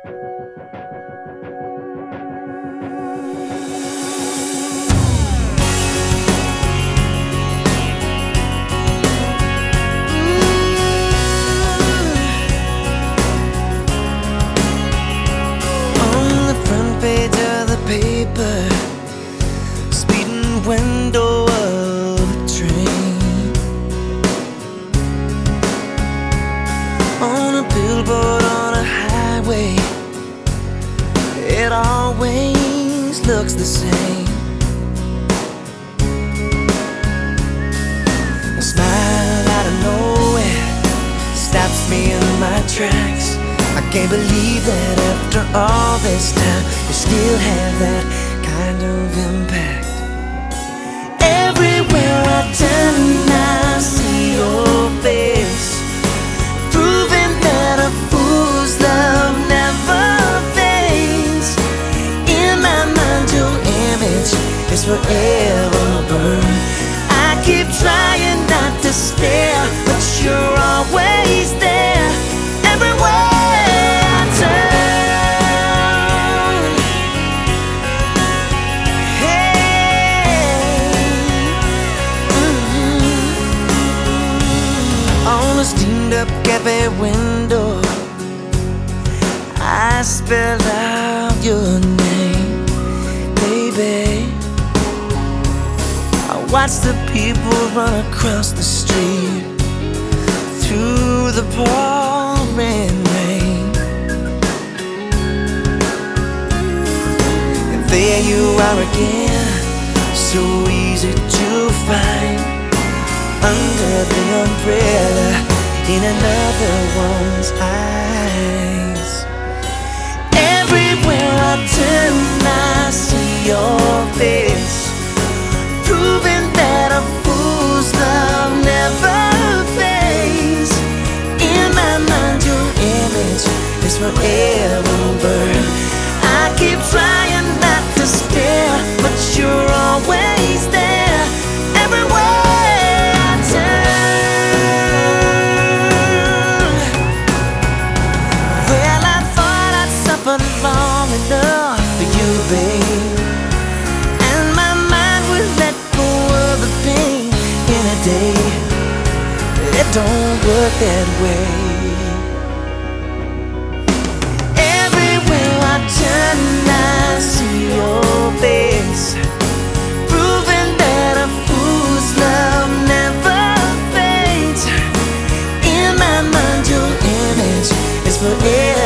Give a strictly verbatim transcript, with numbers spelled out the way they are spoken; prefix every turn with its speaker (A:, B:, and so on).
A: Paper, speeding window of a train, on a billboard on a highway, it always looks the same. A smile out of nowhere stops me in my tracks. I can't believe that after all this time you still have that kind of impact. Everywhere I turn I see your face, proving that a fool's love never fades. In my mind your image is forever burned. I keep trying not to stare, but you're always there. Everywhere steamed up cafe window, I spelled out your name, baby. I watched the people run across the street through the pouring rain, and there you are again, so easy to find, under the umbrella in another one's eyes. Everywhere I turn I see your face, proving that a fool's love never fades. In my mind your image is forever burned. I keep trying not to stare, but you're always there. Everywhere long enough for you, babe, and my mind would let go of the pain in a day. It don't work that way. Everywhere I turn I see your face, proving that a fool's love never fades. In my mind your image is forever